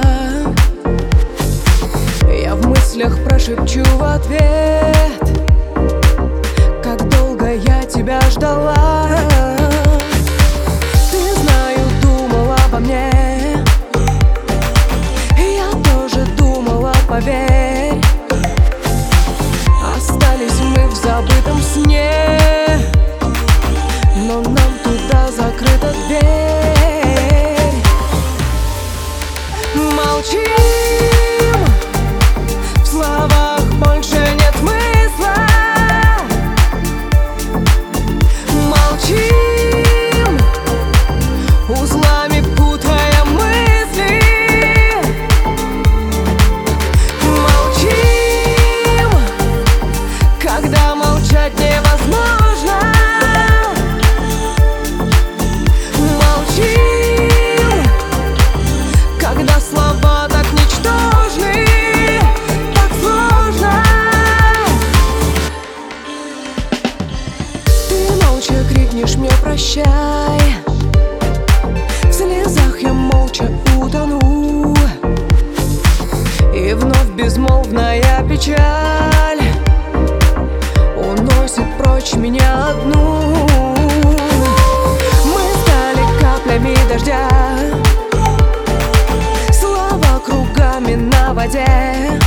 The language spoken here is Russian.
Я в мыслях прошепчу в ответ: как долго я тебя ждала. Ты, знаю, думала обо мне, я тоже думала, поверь. Остались мы в забытом сне, но нам туда закрыта дверь. Молчим, в словах больше нет смысла. Молчим, узлами путая мысли. Молчим, когда молчать невозможно. Молчим, когда слова так ничтожны, так сложно. Ты молча крикнешь мне прощай, в слезах я молча утону, и вновь безмолвная печаль уносит прочь меня одну. Мы стали каплями дождя, слова кругами на воде.